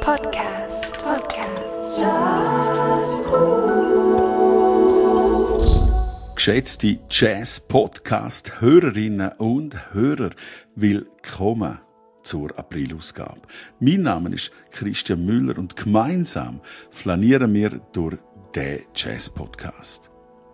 Podcast. Geschätzte Jazz-Podcast-Hörerinnen und Hörer, willkommen zur Aprilausgabe. Mein Name ist Christian Müller und gemeinsam flanieren wir durch den Jazz-Podcast.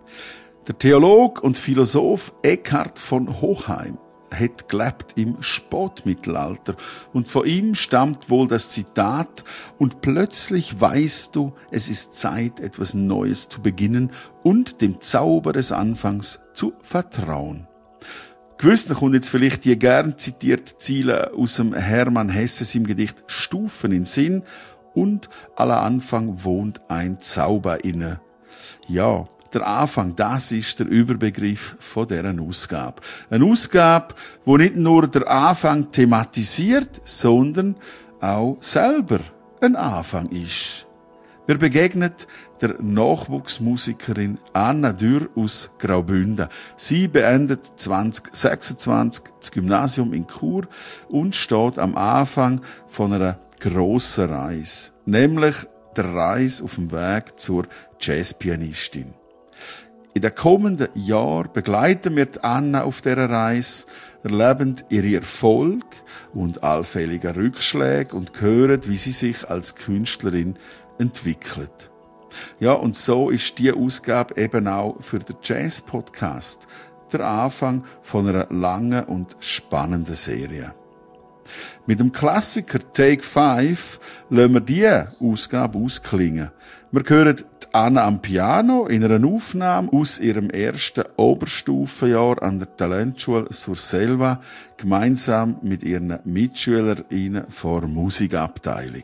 Der Theologe und Philosoph Eckhard von Hochheim hat gelebt im Spätmittelalter und von ihm stammt wohl das Zitat: Und plötzlich weißt du, es ist Zeit, etwas Neues zu beginnen und dem Zauber des Anfangs zu vertrauen. Gewissen kommt jetzt vielleicht die gern zitierte Ziele aus dem Hermann Hesses im Gedicht Stufen in Sinn: Und aller Anfang wohnt ein Zauber inne. Ja, der Anfang, das ist der Überbegriff von dieser Ausgabe. Eine Ausgabe, wo nicht nur der Anfang thematisiert, sondern auch selber ein Anfang ist. Wir begegnen der Nachwuchsmusikerin Anna Dürr aus Graubünden. Sie beendet 2026 das Gymnasium in Chur und steht am Anfang von einer grossen Reise, nämlich der Reise auf dem Weg zur Jazzpianistin. In den kommenden Jahren begleiten wir Anna auf dieser Reise, erleben ihren Erfolg und allfällige Rückschläge und hören, wie sie sich als Künstlerin entwickelt. Ja, und so ist diese Ausgabe eben auch für den Jazz-Podcast der Anfang von einer langen und spannenden Serie. Mit dem Klassiker Take 5 lassen wir diese Ausgabe ausklingen. Wir hören Anna am Piano in einer Aufnahme aus ihrem ersten Oberstufenjahr an der Talentschule Surselva gemeinsam mit ihren MitschülerInnen vor der Musikabteilung.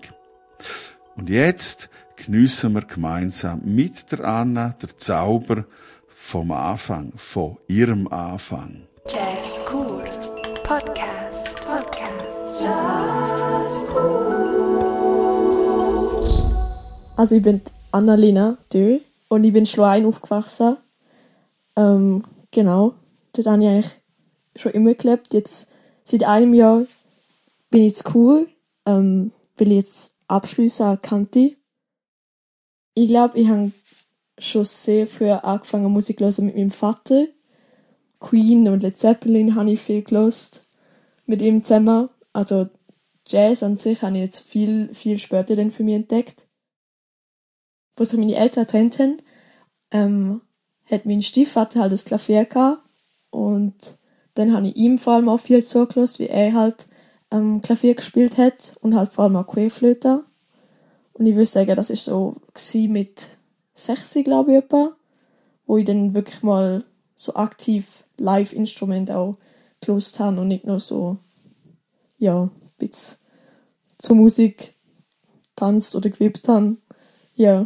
Und jetzt geniessen wir gemeinsam mit der Anna den Zauber vom Anfang, von ihrem Anfang. Jazz Cool Podcast. Jazz Cool. Also ich bin Annalena Dö und ich bin in Schluein aufgewachsen. Genau, dort habe ich eigentlich schon immer gelebt. Jetzt seit einem Jahr bin ich in Chur, will ich jetzt abschliessen an Kanti. Ich glaube, ich habe schon sehr früh angefangen Musik zu hören mit meinem Vater. Queen und Led Zeppelin habe ich viel gehört mit ihm zusammen. Also Jazz an sich habe ich jetzt viel später dann für mich entdeckt. Wo sich meine Eltern getrennt haben, hat mein Stiefvater halt das Klavier gehabt. Und dann habe ich ihm vor allem auch viel zugelassen, wie er halt Klavier gespielt hat und halt vor allem auch Querflöte. Und ich würde sagen, das war so mit 6, glaube ich, etwa, wo ich dann wirklich mal so aktiv Live-Instrumente auch gehört habe und nicht nur so, ja, ein bisschen zur Musik tanzt oder gewippt habe. Ja.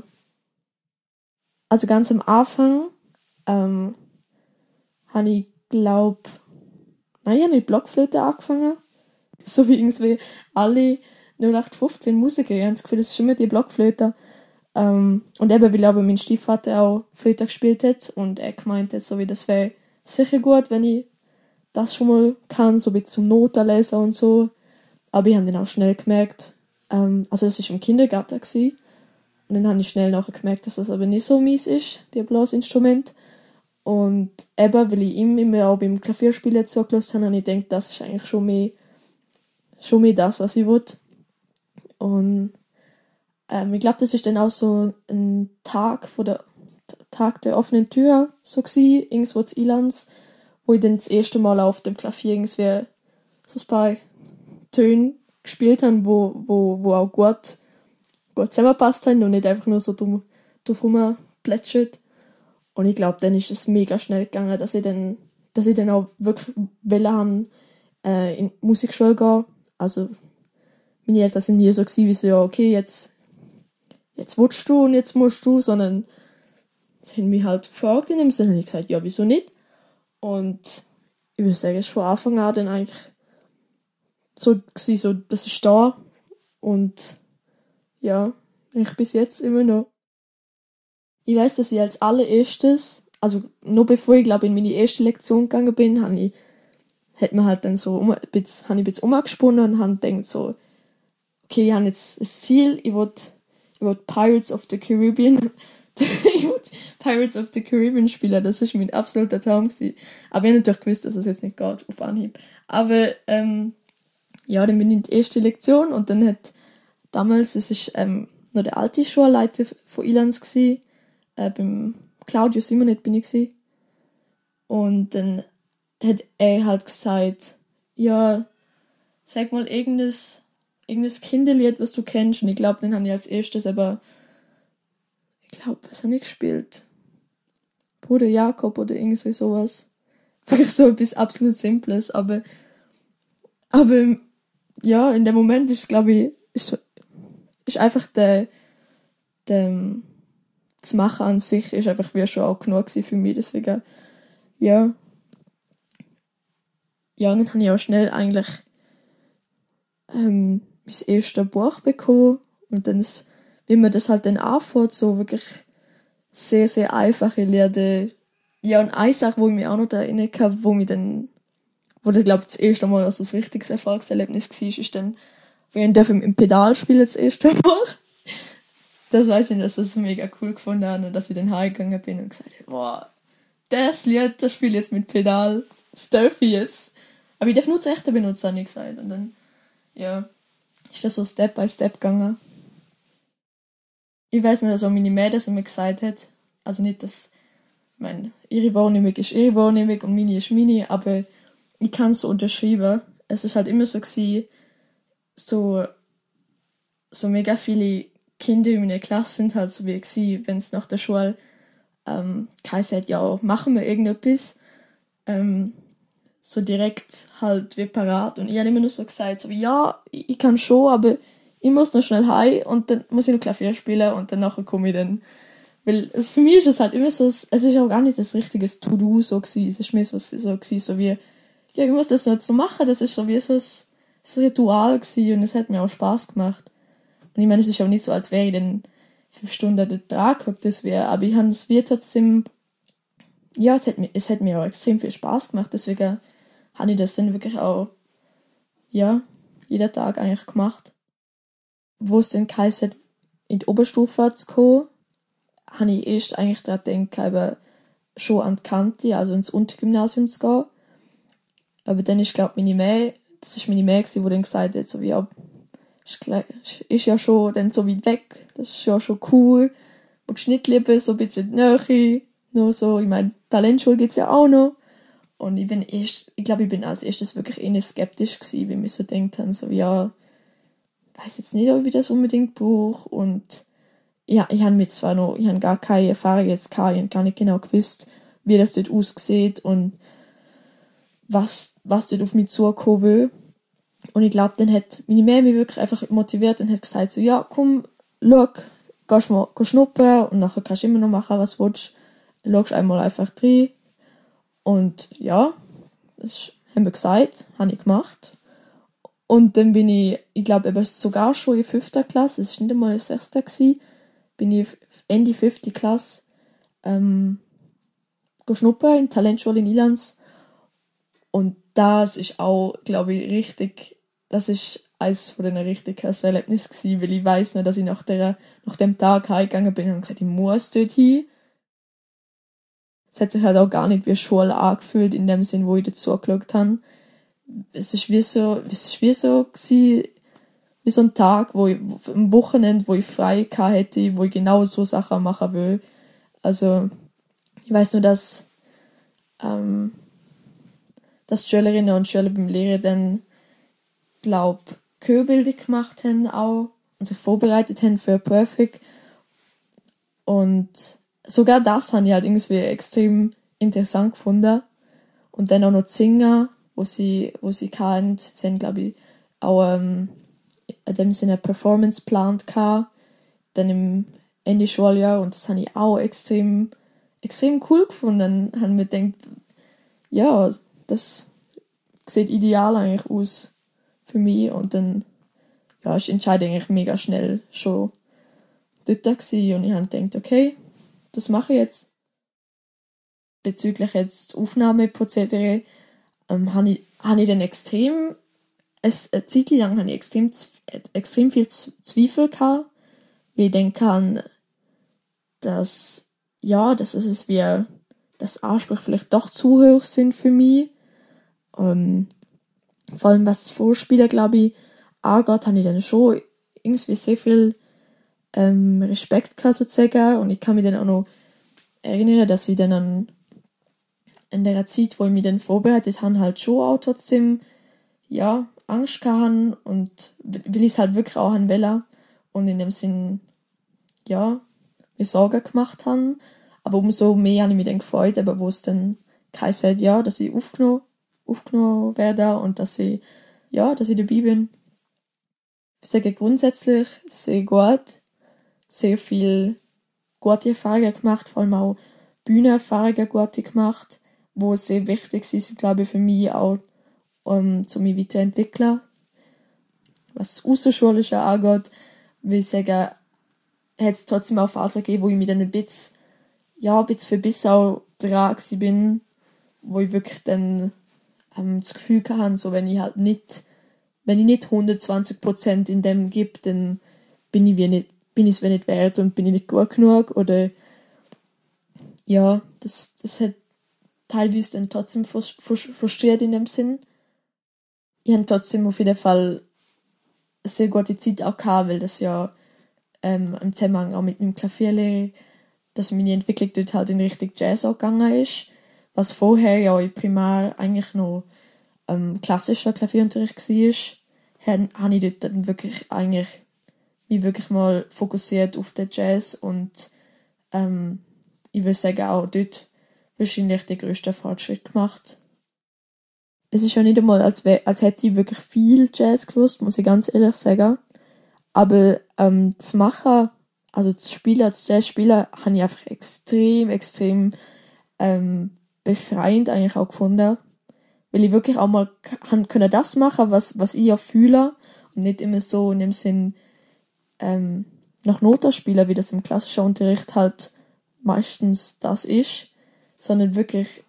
Also ganz am Anfang habe ich, ich habe mit Blockflöte angefangen. So wie irgendwie alle 0815 Musiker. Ich habe das Gefühl, es ist immer die Blockflöte. Und eben, weil aber mein Stiefvater auch Flöte gespielt hat und er gemeint hat, so wie das wäre sicher gut, wenn ich das schon mal kann, so wie zum Noten lesen und so. Aber ich habe dann auch schnell gemerkt, also das war im Kindergarten gewesen. Und dann habe ich schnell nachher gemerkt, dass das aber nicht so mies ist, die Blasinstrument. Und eben, weil ich ihm immer auch beim Klavierspielen zugelassen habe, habe ich gedacht, das ist eigentlich schon mehr das, was ich will. Und ich glaube, das ist dann auch so ein Tag der offenen Tür so gewesen, irgendwo in Ilanz, wo ich dann das erste Mal auf dem Klavier irgendwie so ein paar Töne gespielt habe, wo auch gut zusammengepasst haben und nicht einfach nur so drauf rumplätschert. Und ich glaube, dann ist es mega schnell gegangen, dass ich dann auch wirklich wollte, in die Musikschule gehen. Also meine Eltern sind nie so gewesen, wie so, ja, okay, jetzt willst du und jetzt musst du, sondern sie haben mich halt gefragt in dem Sinne und ich gesagt, ja, wieso nicht? Und ich würde sagen, es ist von Anfang an dann eigentlich so gewesen, so, das ist da und ja, eigentlich bis jetzt immer noch. Ich weiss, dass ich als allererstes, also noch bevor ich glaube in meine erste Lektion gegangen bin, habe ich ein bisschen umgesponnen und habe gedacht so, okay, ich habe jetzt ein Ziel, ich will Pirates of the Caribbean ich wollte Pirates of the Caribbean spielen, das war mein absoluter Traum gewesen. Aber ich habe natürlich gewusst, dass es jetzt nicht geht, auf Anhieb. Aber, ja, dann bin ich in die erste Lektion und dann hat damals, es ist, noch der alte Schulleiter von Ilans gewesen, beim Claudio Simonet bin ich gewesen. Und dann hat er halt gesagt, ja, sag mal irgendein Kinderlied, was du kennst. Und ich glaube, dann habe ich als erstes aber, was habe ich gespielt? Bruder Jakob oder irgendwie sowas. Wirklich so etwas absolut Simples, aber ja, in dem Moment ist es, glaube ich, ist einfach das Machen an sich ist einfach wie schon auch genug gewesen für mich, deswegen, ja. Ja, und dann habe ich auch schnell eigentlich mein erstes Buch bekommen und dann, wie man das halt dann anfängt, so wirklich sehr, sehr einfache Lieder. Ja, und eine Sache, wo ich mich auch noch erinnern kann, wo das, glaube ich, das erste Mal also ein richtiges Erfolgserlebnis war, ist dann, wo ich im Pedal spielen das erste Mal. Das weiß ich, dass das mega cool gefunden habe und dass ich dann heimgegangen bin und gesagt habe, boah, das Lied, das spiele ich jetzt mit Pedal. Das darf ich jetzt. Aber ich darf nur das Rechte benutzen, habe ich gesagt. Und dann, ja, ist das so Step by Step gegangen. Ich weiß nicht, dass auch meine Mädchen das immer gesagt hat. Also nicht, dass, ihre Wahrnehmung ist ihre Wahrnehmung und meine ist meine, aber ich kann es so unterschreiben. Es ist halt immer so gewesen, so mega viele Kinder in meiner Klasse sind halt so wie gewesen, wenn es nach der Schule geheißen hat, ja, machen wir irgendetwas. So direkt halt wie parat. Und ich habe immer nur so gesagt, so wie, ja, ich kann schon, aber ich muss noch schnell heim und dann muss ich noch Klavier spielen und dann nachher komme ich dann. Weil für mich ist es halt immer so, es ist auch gar nicht das richtige To-Do so gewesen. Es ist mehr so gewesen, so wie, ja, ich muss das jetzt so machen. Das ist so wie so ein Ritual gewesen und es hat mir auch Spass gemacht. Und ich meine, es ist auch nicht so, als wäre ich dann 5 Stunden dort dran gehockt, aber ich habe es wie trotzdem, ja, es hat mir auch extrem viel Spass gemacht, deswegen habe ich das dann wirklich auch, ja, jeden Tag eigentlich gemacht. Wo es dann geheißen hat, in die Oberstufe zu kommen, habe ich erst eigentlich daran gedacht, eben schon an die Kante, also ins Untergymnasium zu gehen. Aber dann ist, glaube ich, meine Mäh, die dann gesagt hat, so wie, ja, ist ja schon dann so weit weg, das ist ja schon cool, und nicht lieber so ein bisschen in die Nähe, nur so, ich meine, Talentschule gibt's ja auch noch. Und ich bin als erstes wirklich eher skeptisch gewesen, weil wir so gedacht haben, so, ja, weiß jetzt nicht, ob ich das unbedingt brauche. Und ja, ich habe gar keine Erfahrung jetzt gehabt, ich habe gar nicht genau gewusst, wie das dort aussieht und was dort auf mich zukommen will. Und ich glaube, dann hat meine Mama mich wirklich einfach motiviert und hat gesagt, so, ja, komm, schau, gehst mal schnuppern und nachher kannst du immer noch machen, was du willst. Schaust einmal einfach rein. Und ja, das haben wir gesagt, habe ich gemacht. Und dann bin ich glaube, eben sogar schon in 5. Klasse, es war nicht einmal in 6. gewesen, bin ich Ende 5. Klasse schnuppern in die Talentschule in Ilans. Und das ist auch, glaube ich, das ist eines von den richtig krassen Erlebnissen gewesen, weil ich weiss noch, dass ich nach dem Tag heimgegangen bin und gesagt, ich muss dort hin. Es hat sich halt auch gar nicht wie Schule angefühlt, in dem Sinn, wo ich dazu geschaut habe. Es ist wie so gewesen, wie so ein Tag, am Wochenende, wo ich frei hätte, wo ich genau so Sachen machen will. Also, ich weiss nur, dass die Schülerinnen und Schüler beim Lehren dann, glaube ich, Chorbildung gemacht haben auch und sich vorbereitet haben für Perfect. Und sogar das habe ich halt irgendwie extrem interessant gefunden. Und dann auch noch die Singer, wo sie hatten. Sie haben, glaube ich, auch in dem Sinne einen Performance-Plan gehabt, dann im Ende Schuljahr. Und das habe ich auch extrem cool gefunden. Dann haben wir gedacht, ja, das sieht ideal eigentlich aus für mich. Und dann, ja, ist die Entscheidung eigentlich mega schnell schon dort gewesen. Und ich habe gedacht, okay, das mache ich jetzt. Bezüglich jetzt Aufnahmeprozedere habe ich dann extrem eine Zeit lang hatte ich extrem viel Zweifel gehabt, weil ich denke, dass es wie, dass Ansprüche vielleicht doch zu hoch sind für mich. Vor allem was das Vorspielen, glaube ich, angeht, habe ich dann schon irgendwie sehr viel Respekt gehabt, sozusagen. Und ich kann mich dann auch noch erinnern, dass ich dann in der Zeit, wo ich mich dann vorbereitet habe, halt schon auch trotzdem, Angst gehabt und will ich es halt wirklich auch wollen. Und in dem Sinn, mir Sorgen gemacht haben. Aber umso mehr habe ich mich dann gefreut, aber wo es dann geheißen hat, dass ich aufgenommen werde und dass ich dabei bin. Ich sage grundsätzlich sehr gut, sehr viel gute Erfahrungen gemacht, vor allem auch Bühnenerfahrungen gute gemacht, wo sehr wichtig sind, glaube ich, für mich auch, zu mich weiterentwickeln. Was das Außerschulische angeht, will ich sagen, hat es trotzdem auch Phasen gegeben, wo ich mich dann ein bisschen verbissen auch dran bin, wo ich wirklich dann das Gefühl hatte, so wenn ich nicht 120% in dem gebe, dann bin ich es nicht wert und bin ich nicht gut genug. Oder das hat teilweise dann trotzdem frustriert in dem Sinn. Ich habe trotzdem auf jeden Fall eine sehr gute Zeit auch gehabt, weil das im Zusammenhang auch mit meinem Klavierlehrer, dass meine Entwicklung dort halt in Richtung Jazz auch gegangen ist. Was vorher ja in Primar eigentlich noch klassischer Klavierunterricht war, habe ich dort dann mich wirklich mal fokussiert auf den Jazz und ich würde sagen auch dort wahrscheinlich den grössten Fortschritt gemacht. Es ist ja nicht einmal, als hätte ich wirklich viel Jazz gehört, muss ich ganz ehrlich sagen. Aber das Machen, also das Jazz spielen, habe ich einfach extrem, extrem befreiend eigentlich auch gefunden. Weil ich wirklich auch mal können das machen, was ich ja fühle und nicht immer so in dem Sinn nach Noten spielen, wie das im klassischen Unterricht halt meistens das ist, sondern wirklich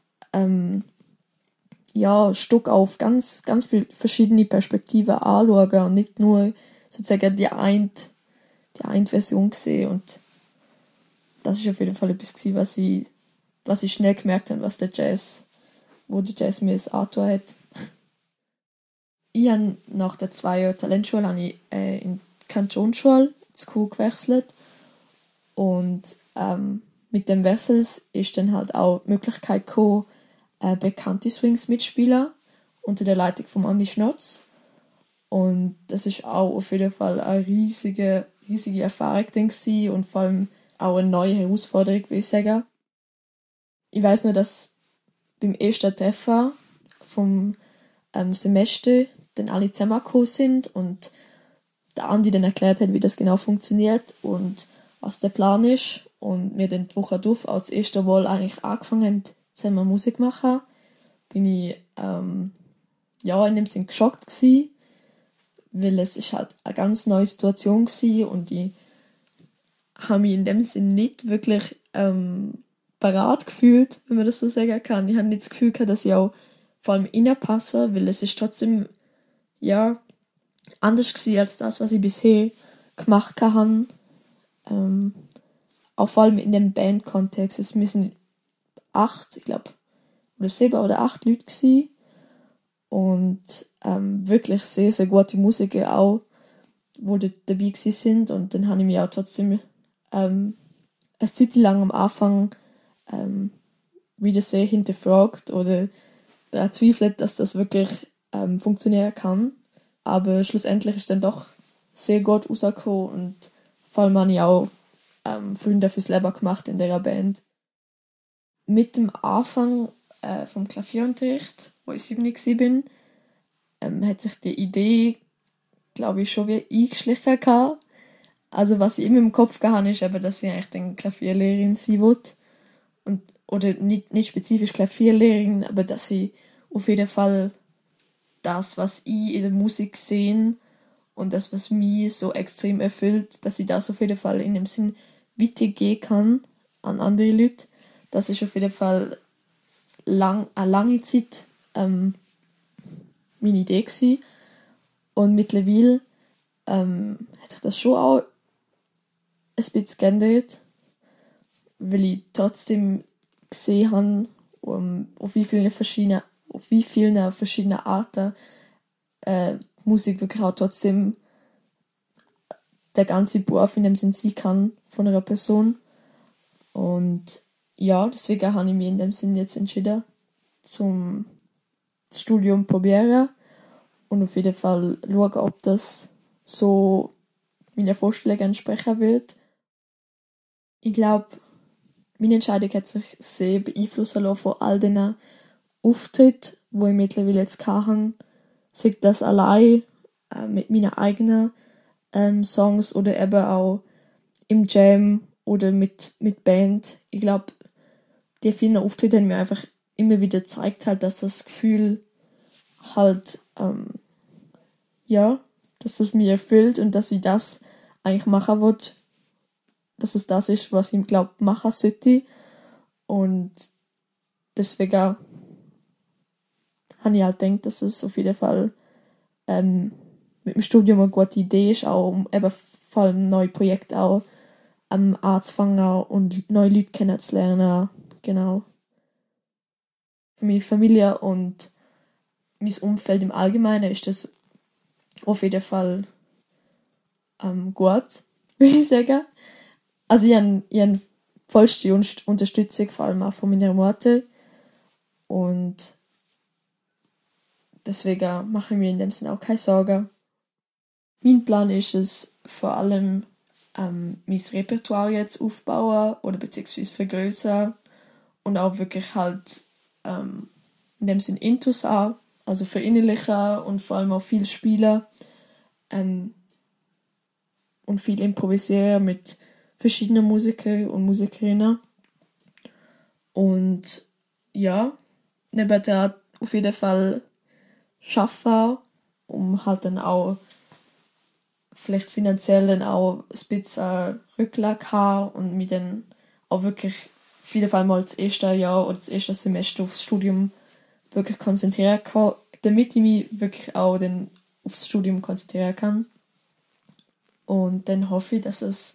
Stück auf ganz, ganz viele verschiedene Perspektiven anschauen und nicht nur sozusagen die eine Version sehen. Und das ist auf jeden Fall etwas gewesen, was ich schnell gemerkt habe, wo der Jazz mir das angetan hat. Ich habe nach der 2 Jahren Talentschule in die Kantonsschule zu Chur gewechselt. Und mit dem Wechsel ist dann halt auch die Möglichkeit gekommen, bekannte Swings mitspielen unter der Leitung von Andi Schnotz. Und das ist auch auf jeden Fall eine riesige Erfahrung gewesen und vor allem auch eine neue Herausforderung, würde ich sagen. Ich weiss nur, dass beim ersten Treffen vom Semester dann alle zusammengekommen sind und der Andi dann erklärt hat, wie das genau funktioniert und was der Plan ist. Und wir dann die Woche drauf auch das erste Mal eigentlich angefangen haben, zusammen Musik machen, bin ich in dem Sinn geschockt gewesen, weil es ist halt eine ganz neue Situation gewesen und ich habe mich in dem Sinn nicht wirklich parat gefühlt, wenn man das so sagen kann. Ich habe nicht das Gefühl gehabt, dass ich auch vor allem reinpasse, weil es ist trotzdem anders gewesen als das, was ich bisher gemacht habe. Auch vor allem in dem Band-Kontext. Es müssen 8, ich glaube, oder 7 oder 8 Leute gewesen. Und wirklich sehr, sehr gute Musiker auch, die dort dabei gewesen sind. Und dann habe ich mich auch trotzdem eine Zeit lang am Anfang wieder sehr hinterfragt oder daran zweifelt, dass das wirklich funktionieren kann. Aber schlussendlich ist dann doch sehr gut rausgekommen und vor allem habe ich auch Freunde fürs Leben gemacht in dieser Band. Mit dem Anfang vom Klavierunterricht, wo ich 7 war, hat sich die Idee, glaube ich, schon wie eingeschlichen gehabt. Also was ich immer im Kopf gehabt habe, ist eben, dass ich eigentlich dann Klavierlehrerin sein will. Oder nicht spezifisch Klavierlehrerin, aber dass ich auf jeden Fall das, was ich in der Musik sehe und das, was mich so extrem erfüllt, dass ich das auf jeden Fall in dem Sinn weitergeben kann an andere Leute. Das ist auf jeden Fall eine lange Zeit meine Idee gewesen. Und mittlerweile hat sich das schon auch ein bisschen geändert, weil ich trotzdem gesehen habe, auf wie vielen verschiedenen Arten Musik wirklich auch trotzdem der ganze Beruf in dem Sinn sein kann von einer Person. Und ja, deswegen habe ich mich in dem Sinn jetzt entschieden, zum Studium probieren und auf jeden Fall schauen, ob das so meinen Vorstellungen entsprechen wird. Ich glaube, meine Entscheidung hat sich sehr beeinflussen lassen von all den Auftritten, die ich mittlerweile jetzt hatte. Sei das allein mit meinen eigenen Songs oder eben auch im Jam oder mit Band. Ich glaube, die vielen Auftritte haben mir einfach immer wieder gezeigt, halt, dass das Gefühl halt, dass es mir erfüllt und dass ich das eigentlich machen will, dass es das ist, was ich glaube machen sollte. Und deswegen habe ich halt gedacht, dass es auf jeden Fall mit dem Studium eine gute Idee ist, auch um eben vor allem neue Projekte auch anzufangen und neue Leute kennenzulernen. Genau. Für meine Familie und mein Umfeld im Allgemeinen ist das auf jeden Fall gut, würde ich sagen. Also ich habe vollste Unterstützung, vor allem auch von meiner Mutter. Und deswegen mache ich mir in dem Sinne auch keine Sorgen. Mein Plan ist es, vor allem mein Repertoire jetzt aufbauen oder beziehungsweise vergrößern und auch wirklich halt in dem Sinne Intus auch, also verinnerlichen und vor allem auch viel spielen und viel improvisieren mit verschiedenen Musikern und Musikerinnen. Und ja, nebenher auf jeden Fall schaffen, um halt dann auch vielleicht finanziell dann auch ein bisschen Rücklage haben und mich dann auch wirklich auf jeden Fall mal das erste Jahr oder das erste Semester aufs Studium wirklich konzentrieren kann, damit ich mich wirklich auch dann aufs Studium konzentrieren kann. Und dann hoffe ich, dass es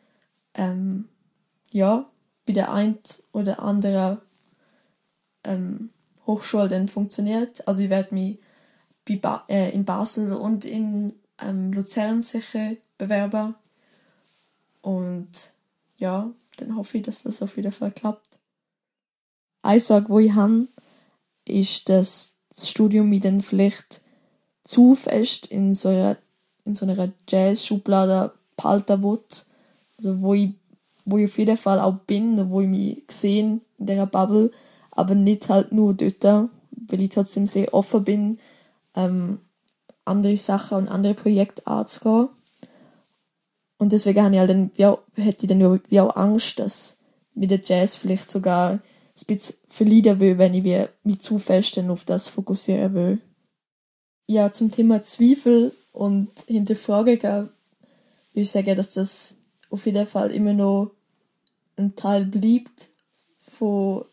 bei der einen oder anderen Hochschule dann funktioniert. Also ich werde mich in Basel und in Luzern sicher bewerben. Und ja, dann hoffe ich, dass das auf jeden Fall klappt. Eine Sorge, die ich habe, ist, dass das Studium mich dann vielleicht zu fest in so einer Jazz-Schublade behalten will. Also wo ich auf jeden Fall auch bin, wo ich mich sehe in dieser Bubble, aber nicht halt nur dort, weil ich trotzdem sehr offen bin, andere Sachen und andere Projekte anzugehen. Und deswegen hätte ich dann wie auch Angst, dass mit der Jazz vielleicht sogar ein bisschen verlieren will, wenn ich mich zu fest dann auf das fokussieren will. Ja, zum Thema Zweifel und Hinterfragen würde ich sagen, dass das auf jeden Fall immer noch ein Teil bleibt von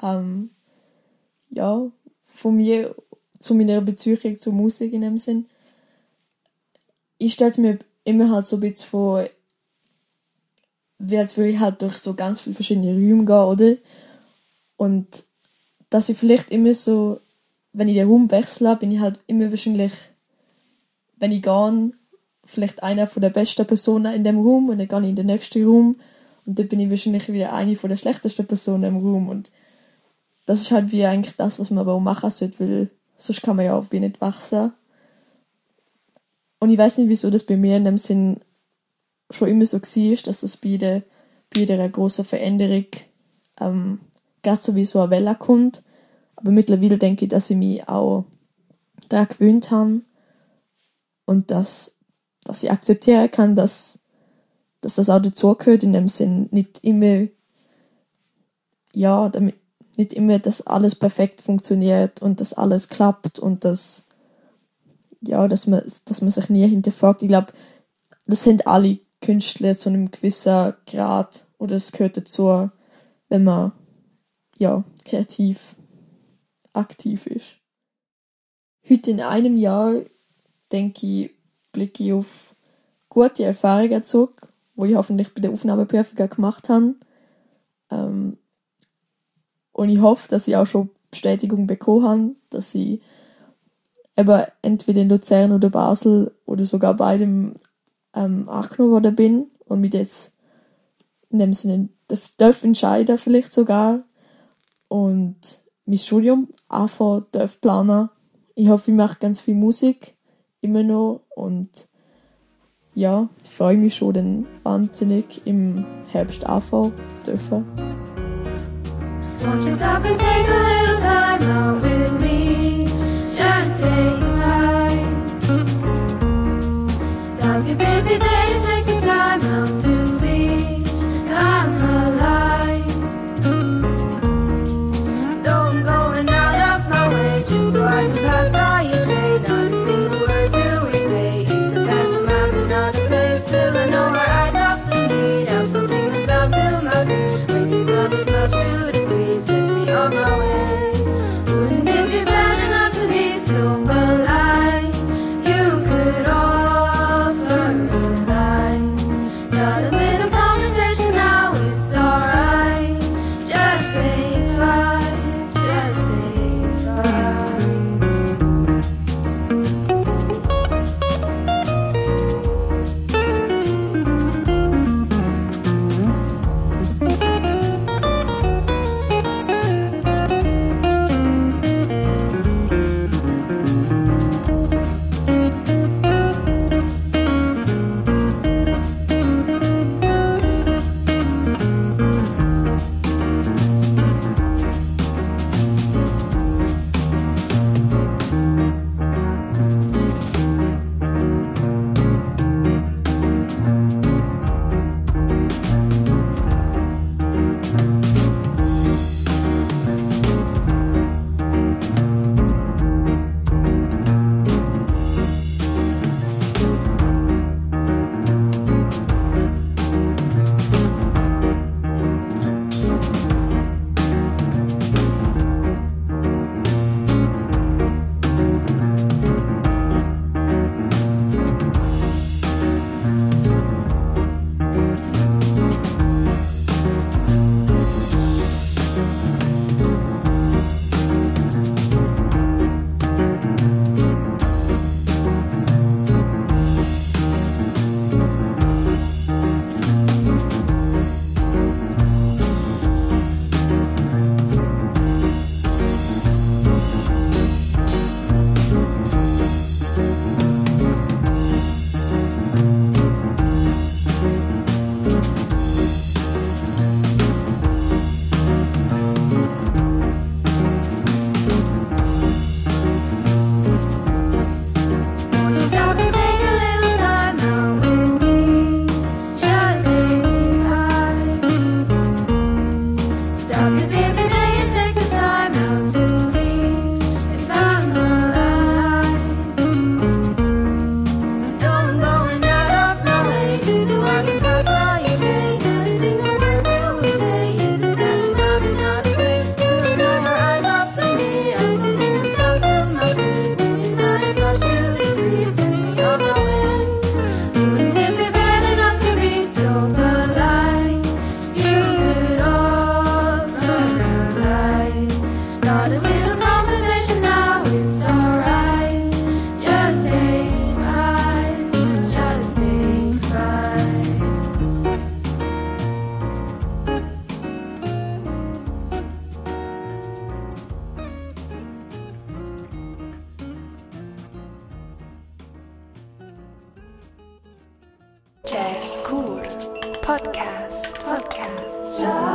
mir zu meiner Beziehung zur Musik in dem Sinn. Ich stelle es mir immer halt so ein bisschen vor, wie als würde ich halt durch so ganz viele verschiedene Räume gehen, oder? Und dass ich vielleicht immer so, wenn ich den Raum wechsle, bin ich halt immer wahrscheinlich, wenn ich gehe, vielleicht einer von der besten Personen in dem Raum und dann gehe ich in den nächsten Raum und dann bin ich wahrscheinlich wieder eine von der schlechtesten Personen im Raum. Und das ist halt wie eigentlich das, was man aber auch machen sollte, weil sonst kann man ja auch wie nicht wachsen. Und ich weiß nicht, wieso das bei mir in dem Sinn schon immer so war, dass das bei jeder grossen Veränderung gerade so wie so eine Welle kommt. Aber mittlerweile denke ich, dass ich mich auch daran gewöhnt habe und dass ich akzeptieren kann, dass das auch dazugehört, in dem Sinn nicht immer dass alles perfekt funktioniert und dass alles klappt und dass man sich nie hinterfragt. Ich glaube, das sind alle Künstler zu einem gewissen Grad oder es gehört dazu, wenn man kreativ aktiv ist. Heute in einem Jahr denke ich, blicke ich auf gute Erfahrungen zurück, die ich hoffentlich bei der Aufnahmeprüfung gemacht habe. Und ich hoffe, dass ich auch schon Bestätigung bekommen habe, dass ich eben entweder in Luzern oder Basel oder sogar beidem angenommen worden bin und mich jetzt in dem Sinne darf entscheiden vielleicht sogar und mein Studium anfangen darf planen. Ich hoffe, ich mache ganz viel Musik immer noch und ja, ich freue mich schon dann wahnsinnig im Herbst anfangen zu dürfen. Won't you stop and take a little time out with me? Just take 5. Stop your busy day and take the time out to see I'm alive. Though I'm going out of my way just so I can pass by each day. Not a single word do we say. It's a pantomime and not a face. Still I know our eyes often meet. I feel tingles down to my feet. When you smell this much to the street, sends me on my way. Wouldn't it be better not to be so polite? You could offer a line. Start a little conversation now, it's alright. Just say 5, just say 5. Won't you stop and take a little time out with me? Just say 5. Stop your busy day and take the time out to see if I'm alive. Though I'm going out of my way just so I can pass by each day. Not a single word do we say. It's a pantomime and not a fake. Still I know your eyes often meet. I feel tingles down to my feet. When you smile as much too discreet, sends me on my way. Wouldn't it be better not to be so polite? You could offer a line. Start a little conversation now, it's alright. Just take 5, just take 5. Jazzcore Podcast.